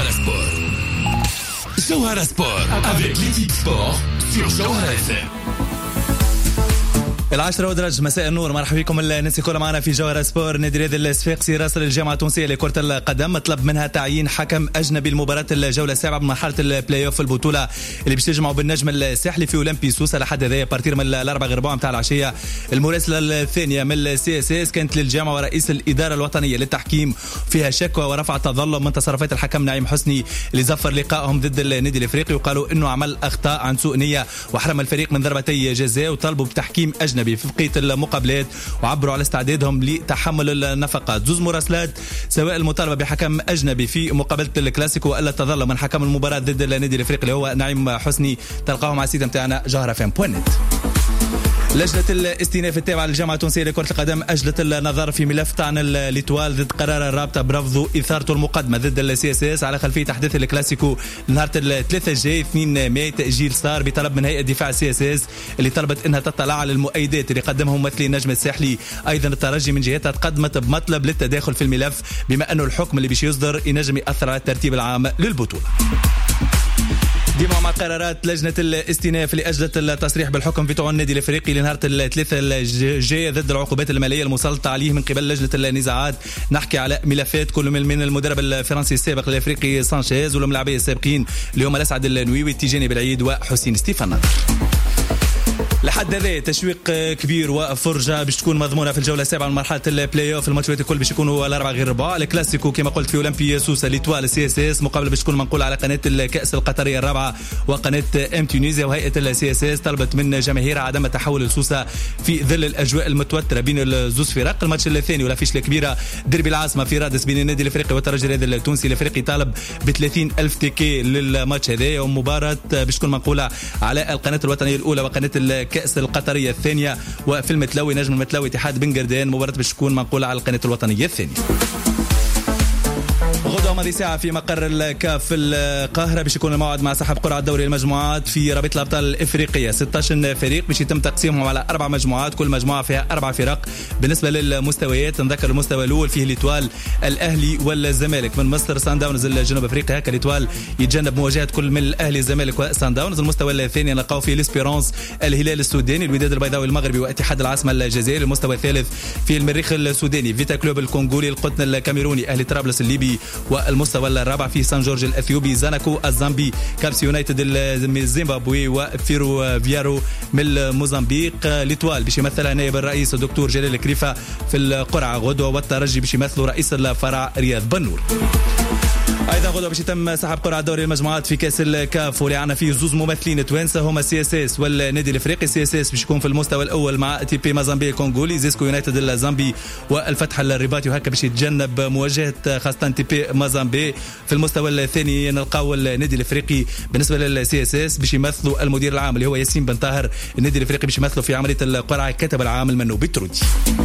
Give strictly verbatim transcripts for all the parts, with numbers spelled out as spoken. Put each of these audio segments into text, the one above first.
Jawhara Sport. Jawhara Sport avec l'équipe sport sur Jawhara F M. العشرة ودرج مساء النور، مرحبا بكم الناس الكل معنا في جوهرة سبور. نادي رياض الصفاقسي راسل الجامعة التونسية لكرة القدم طلب منها تعيين حكم أجنبي لمباراة الجولة السابعة بمرحلة البلاي أوف البطولة اللي باش تجمعوا بالنجم الساحلي في أولمبي سوسة لحد هذايا بارتير من الأربع غير ربع متاع العشية. المراسلة الثانية من السي اس اس كانت للجامعة ورئيس الإدارة الوطنية للتحكيم فيها شكوى ورفع تظلم من تصرفات الحكم نعيم حسني اللي زفر لقائهم ضد النادي الإفريقي، وقالوا إنه عمل أخطاء عن سوء نية وحرم الفريق من ضربتي جزاء، وطالبوا بتحكيم أجنبي في بقية المقابلات وعبروا على استعدادهم لتحمل النفقات. زوز مراسلات سواء المطالبة بحكم أجنبي في مقابلة الكلاسيكو وإلا التظلم من حكم المباراة ضد النادي الإفريقي اللي هو نعيم حسني تلقاهم على السيت متاعنا جوهرة فام بوينت. لجنة الاستئناف التابعة للجامعة التونسية لكرة القدم أجلت النظر في ملف طعن الإتوال ضد قرار الرابطة برفض إثارته المقدمة ضد السي اس اس على خلفية أحداث الكلاسيكو نهار الثلاثاء الجاي اثنين ماي. تأجيل صار بطلب من هيئة دفاع السي اس اس اللي طلبت انها تطلع على المؤيدات اللي قدمهم ممثلي النجم الساحلي. ايضا الترجي من جهتها تقدمت بمطلب للتداخل في الملف بما انه الحكم اللي باش يصدر ينجم يأثر على الترتيب العام للبطولة. ديما مع قرارات لجنة الاستئناف اللي أجلت التصريح بالحكم في طعون النادي الإفريقي لنهار الثلاثاء الجاي ضد العقوبات المالية المسلطة عليه من قبل لجنة النزاعات. نحكي على ملفات كل من المدرب الفرنسي السابق الإفريقي سانشيز والملاعبية السابقين اللي هم الأسعد النووي تيجاني بالعيد وحسين ستيفان. لحد هذا تشويق كبير وفرجة باش تكون مضمونة في الجولة السابعة من مرحلة البلاي اوف. الماتشات الكل باش يكونوا الأربعة غير ربع. الكلاسيكو كما قلت في أولمبي سوسة ليتوال سي اس اس مقابلة باش تكون منقولة على قناة الكأس القطرية الرابعة وقناة ام تونيزيا. وهيئة السي اس اس طلبت من جماهيرها عدم التحول لسوسة في ظل الأجواء المتوترة بين الزوز فرق. الماتش الثاني ولا فيش الكبيرة ديربي العاصمة في رادس بين النادي الإفريقي والترجي الرياضي التونسي. الإفريقي طالب ب ثلاثين ألف تيكي للماتش هذا، ومباراة باش تكون منقولة على القناة الوطنية الأولى وقناة الكأس القطرية الثانية. وفي المتلوي نجم المتلوي اتحاد بن قردان مباراة باش تكون منقولة على القناة الوطنية الثانية. غدوة ماضي ساعة في مقر الكاف في القاهرة باش يكون الموعد مع سحب قرعة دوري المجموعات في رابطة الأبطال الإفريقية. ستة عشر فريق باش يتم تقسيمهم على أربع مجموعات، كل مجموعة فيها أربع فرق. بالنسبة للمستويات نذكر المستوى الأول فيه الإتوال الأهلي والزمالك من مصر، سان داونز الجنوب أفريقيا. هكا الإتوال يتجنب مواجهة كل من الأهلي الزمالك وسان داونز. المستوى الثاني نلقاو فيه الإسبيرانس الهلال السوداني، الوداد البيضاوي المغربي واتحاد العاصمة الجزائري. المستوى الثالث فيه المريخ السوداني، فيتا كلوب الكونغولي، القطن الكاميروني، أهلي طرابلس الليبي. والمستوى الرابع في سان جورج الأثيوبي، زاناكو الزامبي، كابس يونايتد الزيمبابوي وفيرو فيارو من موزمبيق. ليتوال باش يمثلها نائب الرئيس الدكتور جلال كريفة في القرعة غدوة، والترجي باش يمثلوا رئيس الفرع رياض بنور. ايضا غدوه باش يتم سحب قرعه دوري المجموعات في كاس الكاف واللي عنا فيه زوز ممثلين توانسه هما سي اس اس والنادي الافريقي. سي اس اس باش يكون في المستوى الاول مع تي بي مازامبي الكونغولي، زيسكو يونايتد الزامبي والفتح الرباطي، وهكا باش يتجنب مواجهه خاصه تي بي مازامبي. في المستوى الثاني نلقاو النادي الافريقي. بالنسبه للسي اس اس باش يمثلوا المدير العام اللي هو ياسين بن طاهر، النادي الافريقي باش يمثلوا في عمليه القرعه كتب العام المنوب الترودي.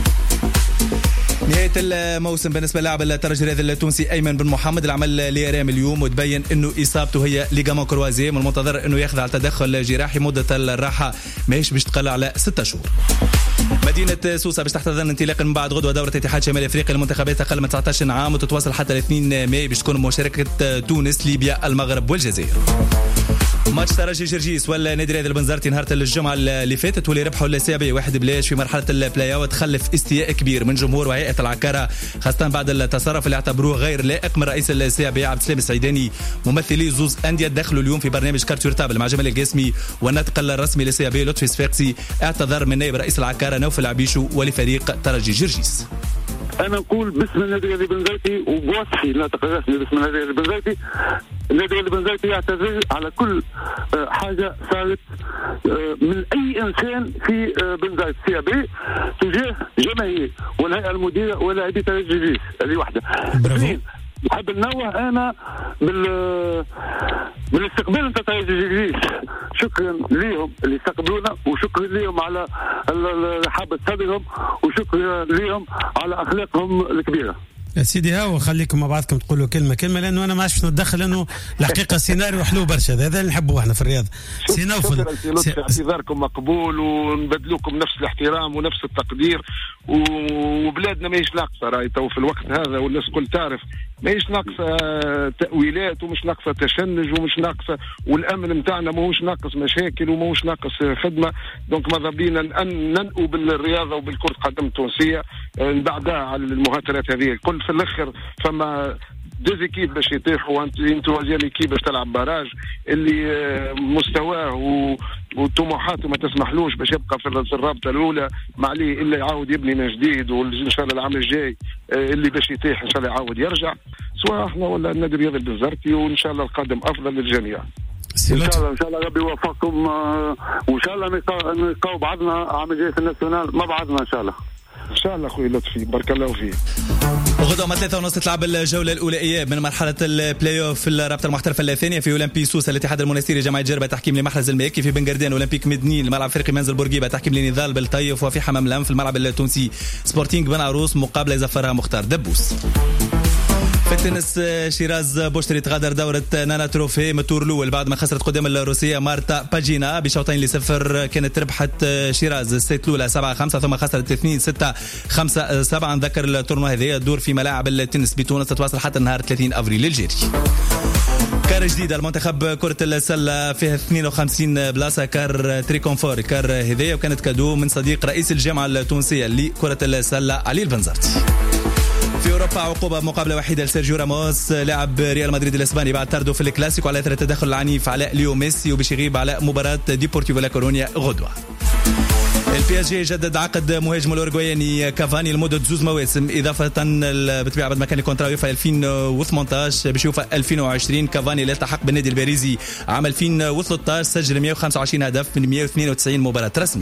نهاية الموسم بالنسبة للاعب الترجي الرياضي التونسي أيمن بن محمد العمل ليرام اليوم، وتبين أنه إصابته هي ليغامون كروازيه، من المنتظر أنه يخضع لتدخل جراحي. مدة الراحة ماهيش باش تقل على ستة شهور. مدينة سوسة باش تحتضن انطلاقا من بعد غدوة دورة اتحاد شمال افريقيا للمنتخبات اقل من تسعة عشر عام وتتواصل حتى اثنين ماي باش تكون مشاركة تونس ليبيا المغرب والجزائر. ماتش ترجي جرجيس ولا نادي الرياضي البنزرتي نهار الجمعة اللي فاتت واللي ربحوا السابع واحد بلاش في مرحلة البلاي اوت، خلف استياء كبير من جمهور وهيئة العكارة، خاصة بعد التصرف اللي اعتبروه غير لائق من رئيس السابع عبد السلام السعيداني. ممثلي زوز أندية دخلوا اليوم في برنامج كارتور تابل مع جمال القاسمي، والناطق الرسمي للسابع لطفي صفاقسي اعتذر من نائب رئيس العكارة نوفل عبيشو ولفريق ترجي جرجيس. أنا نقول باسم النادي الرياضي البنزرتي وبوصفي الناطق الرسمي باسم النادي الرياضي البنزرتي، النادي الرياضي البنزرتي يعتذر على كل حاجة صارت من أي إنسان في بنزرت سي بي تجاه جماهير والهيئة المديرة ولاعبي ترجي جرجيس هذه واحدة. نحب ننوه أنا بال بالاستقبال نتاع ترجي جرجيس، شكرا ليهم اللي استقبلونا وشكرا ليهم على رحابة صدرهم وشكرا ليهم على أخلاقهم الكبيرة. يا سيدي هاو خليكم مع بعضكم تقولوا كلمة كلمة لأنه أنا ما عادش نتدخل، لأنه الحقيقة سيناريو حلو برشا، هذا اللي نحبه احنا في الرياضة. سينوفل سي... اعتذاركم مقبول ونبدلوكم نفس الاحترام ونفس التقدير، وبلادنا ماهيش ناقصة راهي تو في الوقت هذا، والناس كل تعرف ماهيش ناقصه تاويلات ومش ناقصه تشنج ومش ناقصه، والامن نتاعنا ماهوش ناقص مشاكل وماهوش ناقص خدمه. دونك ماذا بينا ان ننقوا بالرياضه وبالكره القدم التونسيه نبعدها على المهاترات هذه الكل. في الاخر فما ديزيكيب باش يطيحوا، انت توازيام ايكيب باش تلعب باراج اللي مستواه وطموحاته ما تسمحلوش باش يبقى في الرابطه الاولى، ما عليه الا يعاود يبني من جديد، وان شاء الله العام الجاي اللي باش يطيح ان شاء الله يعاود يرجع، سواء احنا ولا النادي الرياضي البنزرتي، وان شاء الله القادم افضل للجميع. ان شاء الله ان شاء الله ربي يوفقكم، وان شاء الله نلقاو بعضنا عام الجاي في الناسيونال مع بعضنا ان شاء الله. ان شاء الله اخوي لطفي بارك الله فيك. وغدا ما ثلاثة ونص تلعب الجولة الأولى إياب من مرحلة البلاي أوف في الرابطة المحترفة الثانية في أولمبي سوسة الاتحاد المنستيري جامعة جربة تحكيم لمحرز الماكي، في بنغردان أولمبيك مدنين الملعب فريق منزل بورقيبة تحكيم لنضال بالطيف، وفي حمام لام في الملعب التونسي سبورتينغ بن عروس مقابلة يزفرها مختار دبوس. في التنس شيراز بوشتري تغادر دورة نانا تروفي من التور الأول بعد ما خسرت قدام الروسية مارتا باجينا بشوطين لصفر. كانت ربحت شيراز السيت الأولى سبعة خمسة ثم خسرت اثنين ستة خمسة سبعة. نذكر التورنوا هذه تدور في ملاعب التنس بتونس تتواصل حتى نهار ثلاثين أفريل الجاري. كار جديدة المنتخب كرة السلة فيها اثنين وخمسين بلاصة، كار تريكونفور كار هذه، وكانت كادو من صديق رئيس الجامعة التونسية لكرة السلة علي البنزرتي. في أوروبا عقوبة مقابلة وحيدة لسيرجيو راموس لاعب ريال مدريد الإسباني بعد طرده في الكلاسيكو على أثر التدخل العنيف على ليو ميسي، وباش يغيب على مباراة ديبورتيفو لا كورونيا غدوة. البي اس جي جدد عقد مهاجم الاورجواياني كافاني لمده زوز مواسم اضافه بالطبيعه بعد ما كان الكونترا يوفى ألفين وثمانية عشر باش يوفى ألفين وعشرين. كافاني اللي التحق بالنادي الباريزي عام ألفين وثلاثة عشر سجل مئة وخمسة وعشرين هدف من مئة واثنين وتسعين مباراه رسميه.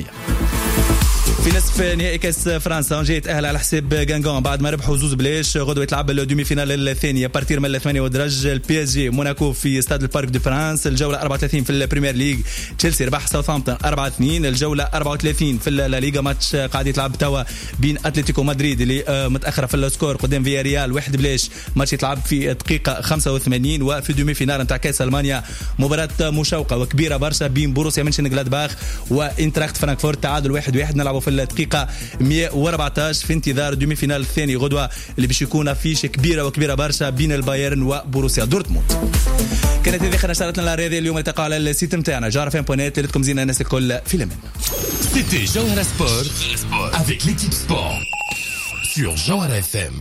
في نصف نهائي كاس فرنسا انجي تأهل على حساب غانغون بعد ما ربحوا زوز بلاش. غدوه يتلعب الدومي فينال الثانيه بارتير من الثمانية ودرج البي اس جي موناكو في استاد البارك دو فرانس. الجوله أربعة وثلاثين في البريمير ليج تشيلسي ربح ساوثهامبتون أربعة اثنين. الجوله أربعة وثلاثين في لا ليغا ماتش قاعد يتلعب توا بين اتلتيكو مدريد اللي متاخره في السكور قدام فيا ريال واحد بلاش. ماتش يتلعب في دقيقه خمسة وثمانين. وفي دومي فينال نتاع كاس المانيا مباراه مشوقه وكبيره برشا بين بوروسيا منشنغلادباخ وانتراخت فرانكفورت تعادل واحد واحد. نلعبوا في الدقيقه مئة وأربعة عشر في انتظار دومي فينال الثاني غدوه اللي باش يكون فيش كبيره وكبيره برشا بين البايرن وبوروسيا دورتموند. كانت هذه خلينا نشاركنا الرياضيه اليوم اللي تقع على السيت نتاعنا جوهرة فين بوينت اللي لكم زينه الناس الكل في لمن. C'était Jawhara Sport avec l'équipe sport sur Jawhara F M.